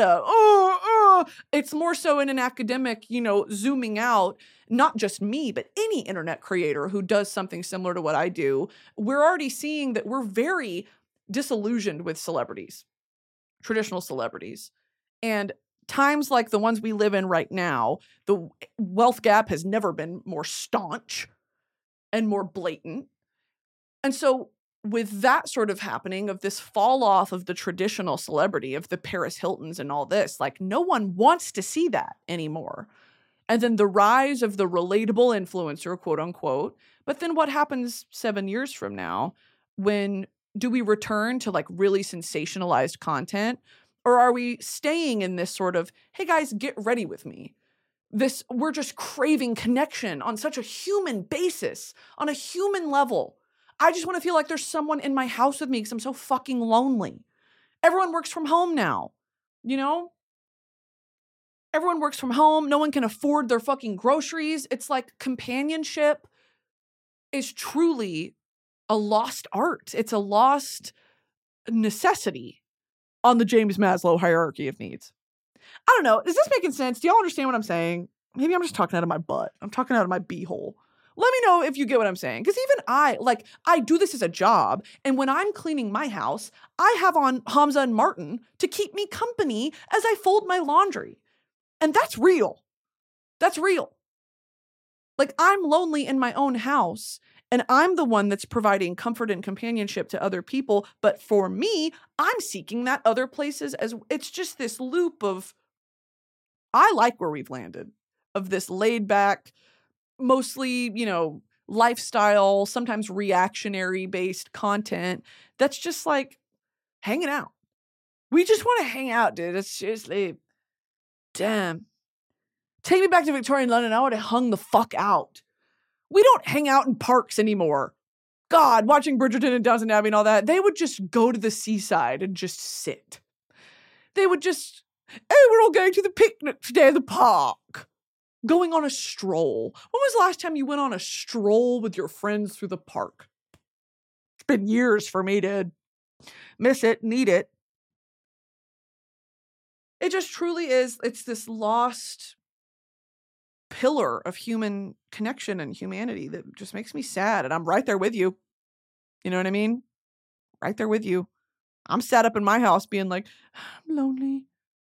it's more so in an academic, zooming out. Not just me, but any internet creator who does something similar to what I do. We're already seeing that we're very disillusioned with celebrities, traditional celebrities, and times like the ones we live in right now. The wealth gap has never been more staunch and more blatant. And so with that sort of happening, of this fall off of the traditional celebrity, of the Paris Hiltons and all this, no one wants to see that anymore. And then the rise of the relatable influencer, quote unquote. But then what happens 7 years from now? When do we return to really sensationalized content? Or are we staying in this sort of, hey guys, get ready with me? We're just craving connection on such a human basis, on a human level. I just want to feel like there's someone in my house with me because I'm so fucking lonely. Everyone works from home now, Everyone works from home. No one can afford their fucking groceries. It's like companionship is truly a lost art. It's a lost necessity on the James Maslow hierarchy of needs. I don't know. Is this making sense? Do y'all understand what I'm saying? Maybe I'm just talking out of my butt. I'm talking out of my beehole. Let me know if you get what I'm saying. Because even I do this as a job. And when I'm cleaning my house, I have on Hamza and Martin to keep me company as I fold my laundry. And that's real. That's real. I'm lonely in my own house, and I'm the one that's providing comfort and companionship to other people. But for me, I'm seeking that other places it's just this loop of, I like where we've landed, of this laid back, mostly, lifestyle, sometimes reactionary based content that's just hanging out. We just want to hang out, dude. It's seriously, damn. Take me back to Victorian London. I would have hung the fuck out. We don't hang out in parks anymore. God, watching Bridgerton and Downton Abbey and all that, they would just go to the seaside and just sit. They would just, hey, we're all going to the picnic today at the park. Going on a stroll. When was the last time you went on a stroll with your friends through the park? It's been years for me, dude. Miss it, need it. It just truly is. It's this lost pillar of human connection and humanity that just makes me sad. And I'm right there with you. You know what I mean? Right there with you. I'm sat up in my house being like, I'm lonely.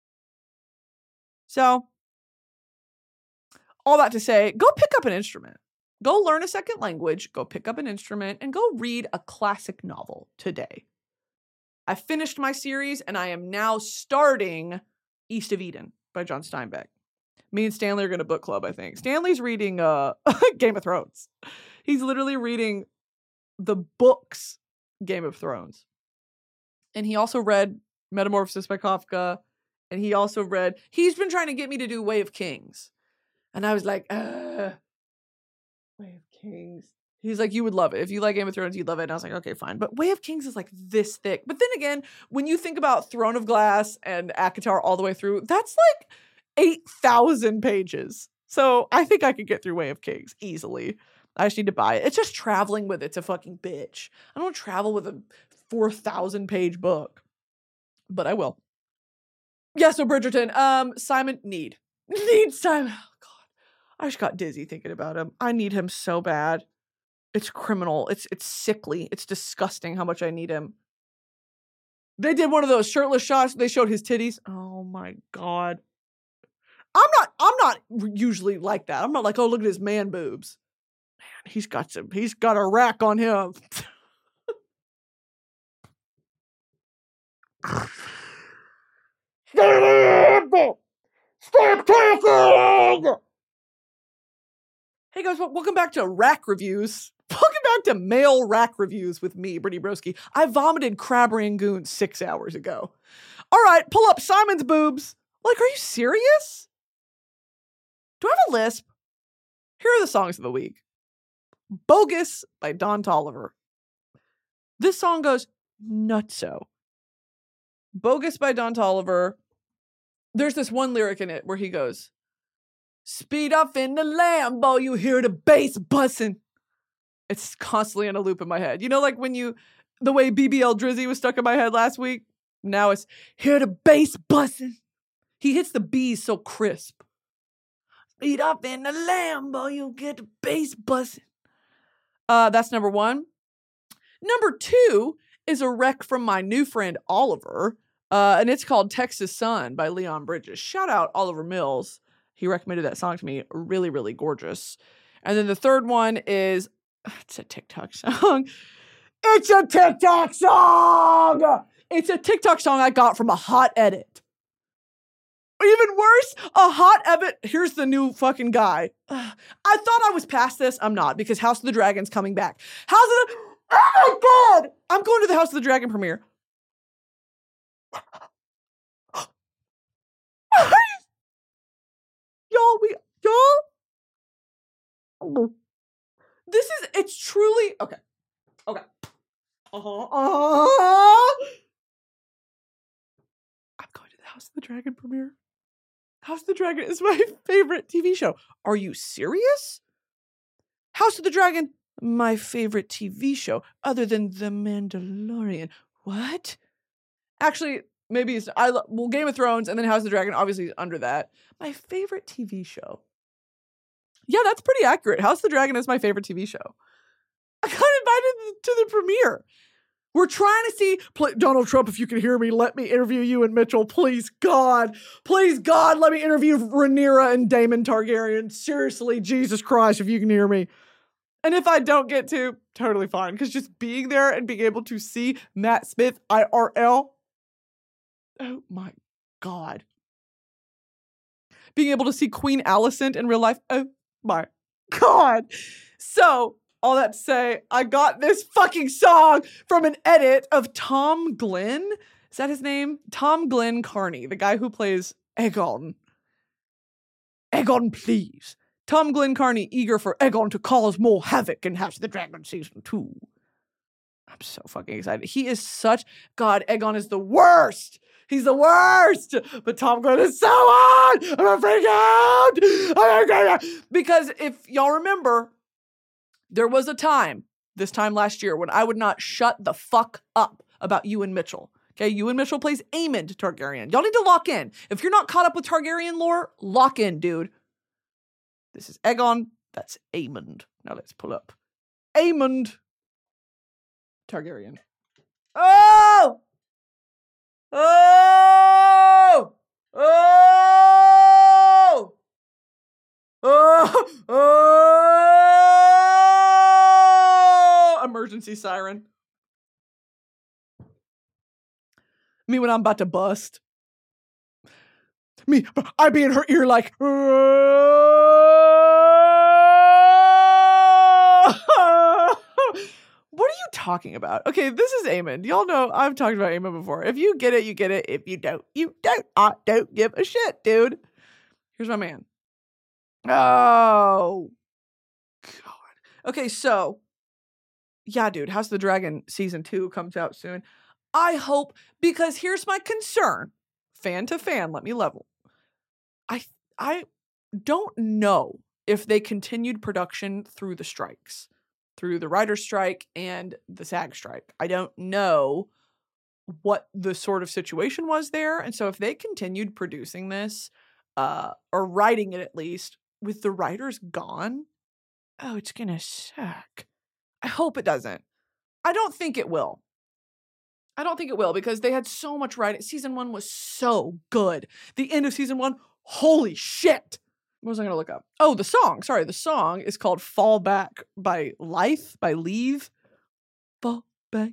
So, all that to say, go pick up an instrument. Go learn a second language. Go pick up an instrument and go read a classic novel today. I finished my series and I am now starting East of Eden by John Steinbeck. Me and Stanley are going to book club, I think. Stanley's reading Game of Thrones. He's literally reading the books Game of Thrones. And he also read Metamorphosis by Kafka. And he's been trying to get me to do Way of Kings. And I was like, Way of Kings. He's like, you would love it. If you like Game of Thrones, you'd love it. And I was like, okay, fine. But Way of Kings is like this thick. But then again, when you think about Throne of Glass and ACOTAR all the way through, that's like 8,000 pages. So I think I could get through Way of Kings easily. I just need to buy it. It's just traveling with it's a fucking bitch. I don't travel with a 4,000 page book. But I will. Yeah, so Bridgerton. Simon, need Simon. Oh, God. I just got dizzy thinking about him. I need him so bad. It's criminal. It's sickly. It's disgusting how much I need him. They did one of those shirtless shots. They showed his titties. Oh my God. I'm not usually like that. I'm not like, oh, look at his man boobs. Man, he's got a rack on him. Stop talking! Hey guys, welcome back to Rack Reviews. Welcome back to Male Rack Reviews with me, Brittany Broski. I vomited crab rangoon 6 hours ago. All right, pull up Simon's boobs. Like, are you serious? Do I have a lisp? Here are the songs of the week. Bogus by Don Toliver. This song goes nutso. Bogus by Don Toliver. There's this one lyric in it where he goes, speed off in the Lambo, you hear the bass bussing. It's constantly on a loop in my head. You know, like the way BBL Drizzy was stuck in my head last week? Now it's, hear the bass bussing. He hits the B's so crisp. Speed up in the Lambo, you get the bass bussing. That's number one. Number two is a rec from my new friend Oliver, and it's called Texas Sun by Leon Bridges. Shout out Oliver Mills. He recommended that song to me. Really, really gorgeous. And then the third one is, it's a TikTok song. It's a TikTok song! It's a TikTok song I got from a hot edit. Even worse, a hot edit. Here's the new fucking guy. I thought I was past this. I'm not, because House of the Dragon's coming back. Oh my God! I'm going to the House of the Dragon premiere. Y'all. It's truly, okay. I'm going to the House of the Dragon premiere. House of the Dragon is my favorite TV show. Are you serious? House of the Dragon, my favorite TV show, other than The Mandalorian. What? Actually, maybe it's, Game of Thrones and then House of the Dragon obviously is under that. My favorite TV show. Yeah, that's pretty accurate. House of the Dragon is my favorite TV show. I got invited to the premiere. We're trying to see, Donald Trump, if you can hear me, let me interview you and Mitchell. Please, God, let me interview Rhaenyra and Daemon Targaryen. Seriously, Jesus Christ, if you can hear me. And if I don't get to, totally fine. Because just being there and being able to see Matt Smith, IRL, oh my God. Being able to see Queen Alicent in real life, oh my God. So, all that to say, I got this fucking song from an edit of Tom Glenn. Is that his name? Tom Glenn Carney, the guy who plays Aegon. Aegon, please. Tom Glenn Carney, eager for Aegon to cause more havoc in House of the Dragon Season 2. I'm so fucking excited. He is God, Aegon is the worst. He's the worst. But Tom Glenn is so on. I'm gonna freak out. Because if y'all remember, there was a time, this time last year, when I would not shut the fuck up about you and Mitchell. Okay, Ewan Mitchell plays Aemond Targaryen. Y'all need to lock in. If you're not caught up with Targaryen lore, lock in, dude. This is Aegon. That's Aemond. Now let's pull up Aemond Targaryen. Oh! Oh! Oh! Oh! Oh! Emergency siren. Me when I'm about to bust. Me, I be in her ear like. What are you talking about? Okay, this is Aemond. Y'all know I've talked about Aemond before. If you get it, you get it. If you don't, you don't. I don't give a shit, dude. Here's my man. Oh, God. Okay, so, yeah, dude, House of the Dragon Season 2 comes out soon. I hope, because here's my concern. Fan to fan, let me level. I don't know if they continued production through the strikes, through the writer's strike and the SAG strike. I don't know what the sort of situation was there. And so if they continued producing this, or writing it at least, with the writers gone, oh, it's gonna suck. I hope it doesn't. I don't think it will. I don't think it will, because they had so much writing. Season 1 was so good. The end of Season 1, holy shit. What was I going to look up? Oh, the song. Sorry, the song is called Fall Back by Leave. Fall back.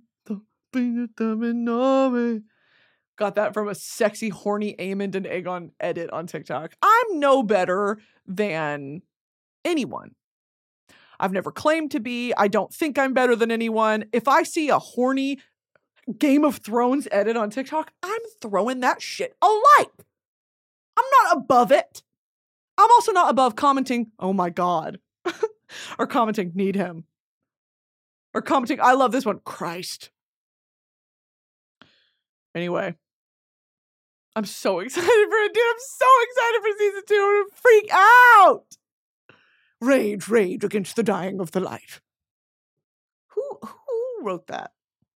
Got that from a sexy, horny Aemond and Aegon edit on TikTok. I'm no better than anyone. I've never claimed to be. I don't think I'm better than anyone. If I see a horny Game of Thrones edit on TikTok, I'm throwing that shit a like. I'm not above it. I'm also not above commenting, oh my God. Or commenting, need him. Or commenting, I love this one, Christ. Anyway. I'm so excited for it, dude. I'm so excited for Season 2. I'm gonna freak out. Rage, rage against the dying of the light. Who wrote that?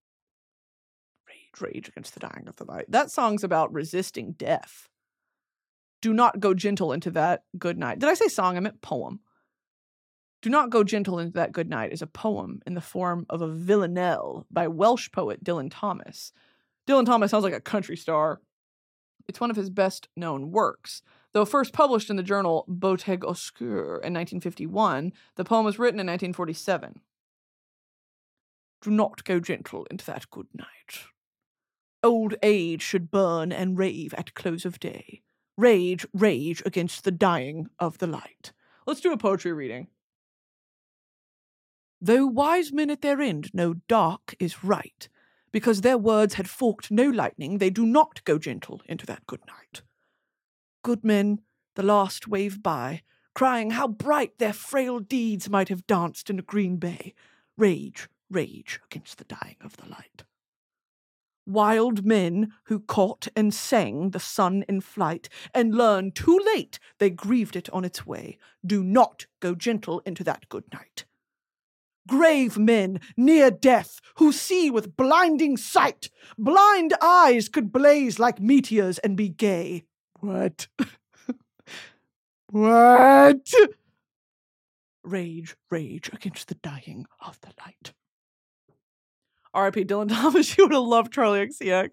Rage against the dying of the light. That song's about resisting death. Do not go gentle into that good night. Did I say song? I meant poem. Do not go gentle into that good night is a poem in the form of a villanelle by Welsh poet Dylan Thomas. Dylan Thomas sounds like a country star. It's one of his best known works. Though first published in the journal Boteg Oscur in 1951, the poem was written in 1947. Do not go gentle into that good night. Old age should burn and rave at close of day. Rage, rage against the dying of the light. Let's do a poetry reading. Though wise men at their end know dark is right, because their words had forked no lightning, they do not go gentle into that good night. Good men, the last wave by, crying how bright their frail deeds might have danced in a green bay. Rage, rage against the dying of the light. Wild men who caught and sang the sun in flight, and learned too late they grieved it on its way, do not go gentle into that good night. Grave men near death, who see with blinding sight, blind eyes could blaze like meteors and be gay. What? What? Rage, rage against the dying of the light. R.I.P. Dylan Thomas, you would have loved Charlie XCX.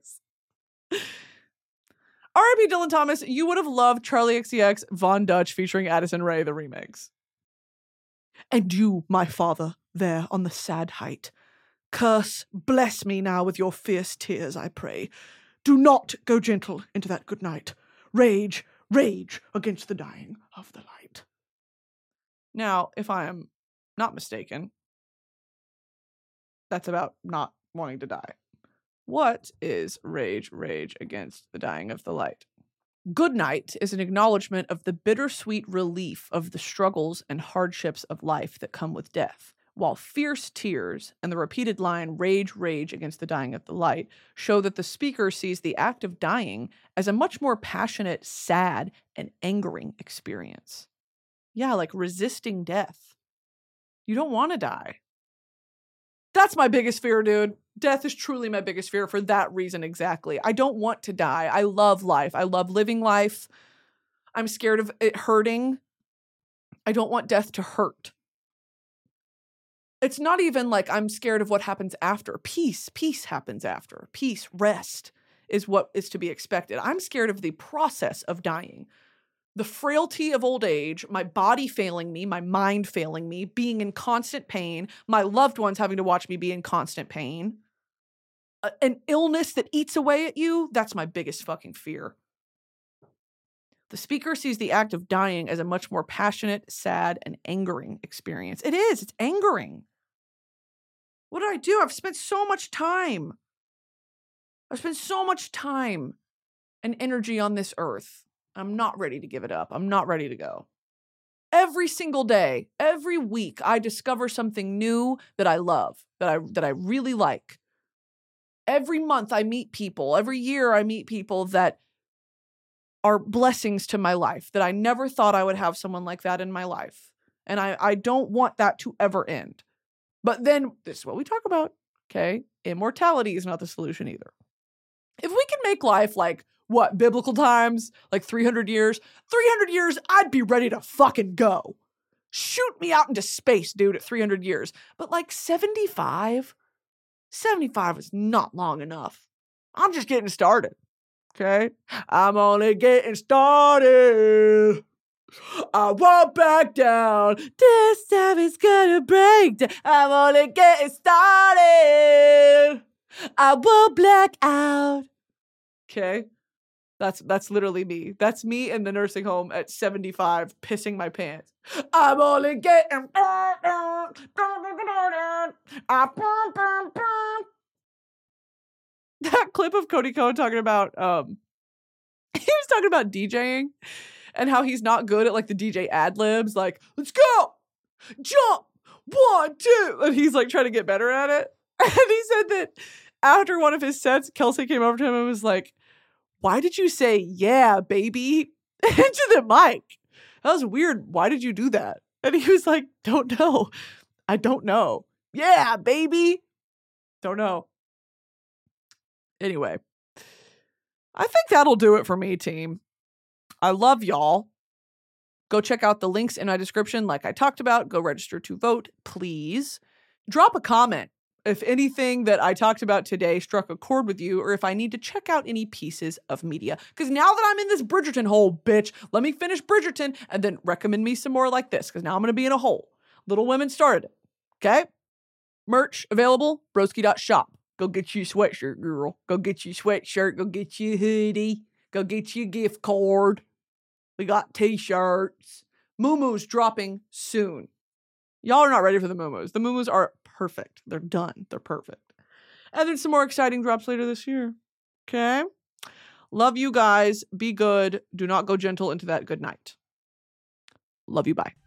R.I.P. Dylan Thomas, you would have loved Charlie XCX Von Dutch featuring Addison Rae, the remix. And you, my father, there on the sad height, curse, bless me now with your fierce tears, I pray. Do not go gentle into that good night. Rage, rage against the dying of the light. Now, if I am not mistaken, that's about not wanting to die. What is rage, rage against the dying of the light? Good night is an acknowledgement of the bittersweet relief of the struggles and hardships of life that come with death, while fierce tears and the repeated line, rage, rage against the dying of the light, show that the speaker sees the act of dying as a much more passionate, sad, and angering experience. Yeah, like resisting death. You don't want to die. That's my biggest fear, dude. Death is truly my biggest fear for that reason exactly. I don't want to die. I love life. I love living life. I'm scared of it hurting. I don't want death to hurt. It's not even like I'm scared of what happens after. Peace happens after. Peace, rest is what is to be expected. I'm scared of the process of dying. The frailty of old age, my body failing me, my mind failing me, being in constant pain, my loved ones having to watch me be in constant pain, an illness that eats away at you, that's my biggest fucking fear. The speaker sees the act of dying as a much more passionate, sad, and angering experience. It is. It's angering. What did I do? I've spent so much time. I've spent so much time and energy on this earth. I'm not ready to give it up. I'm not ready to go. Every single day, every week, I discover something new that I love, that I really like. Every month I meet people. Every year I meet people that are blessings to my life, that I never thought I would have someone like that in my life. And I don't want that to ever end. But then this is what we talk about, okay? Immortality is not the solution either. If we can make life like, what, biblical times? Like 300 years? 300 years, I'd be ready to fucking go. Shoot me out into space, dude, at 300 years. But like 75? 75 is not long enough. I'm just getting started. Okay? I'm only getting started. I won't back down. This time it's gonna break down. I'm only getting started. I won't black out. Okay? That's literally me. That's me in the nursing home at 75 pissing my pants. I'm only getting that clip of Cody Cohen talking about he was talking about DJing and how he's not good at like the DJ ad libs, like, let's go, jump, 1, 2, and he's like trying to get better at it. And he said that after one of his sets, Kelsey came over to him and was like, why did you say, yeah, baby, into the mic? That was weird. Why did you do that? And he was like, don't know. I don't know. Yeah, baby. Don't know. Anyway, I think that'll do it for me, team. I love y'all. Go check out the links in my description like I talked about. Go register to vote, please. Drop a comment if anything that I talked about today struck a chord with you, or if I need to check out any pieces of media. Because now that I'm in this Bridgerton hole, bitch, let me finish Bridgerton and then recommend me some more like this, because now I'm going to be in a hole. Little Women started it. Okay? Merch available, broski.shop. Go get you a sweatshirt, girl. Go get you a sweatshirt. Go get you a hoodie. Go get you a gift card. We got t-shirts. Moo-Moo's dropping soon. Y'all are not ready for the Moo-Moos. The Moo-Moos are perfect. They're done. They're perfect. And then some more exciting drops later this year. Okay? Love you guys. Be good. Do not go gentle into that good night. Love you. Bye.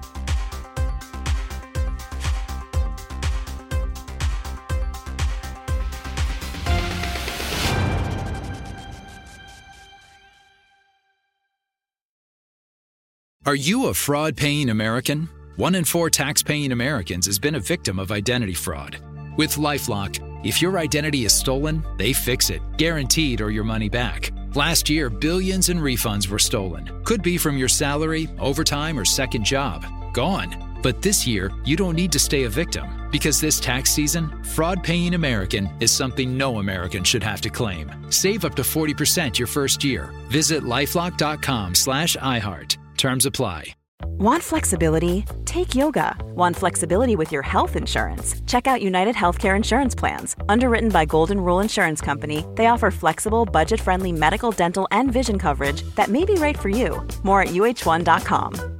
Are you a fraud-paying American? 1 in 4 tax-paying Americans has been a victim of identity fraud. With LifeLock, if your identity is stolen, they fix it, guaranteed, or your money back. Last year, billions in refunds were stolen. Could be from your salary, overtime, or second job. Gone. But this year, you don't need to stay a victim, because this tax season, fraud-paying American is something no American should have to claim. Save up to 40% your first year. Visit lifelock.com/iHeart. Terms apply. Want flexibility? Take yoga. Want flexibility with your health insurance? Check out United Healthcare Insurance Plans. Underwritten by Golden Rule Insurance Company, they offer flexible, budget-friendly medical, dental, and vision coverage that may be right for you. More at UH1.com.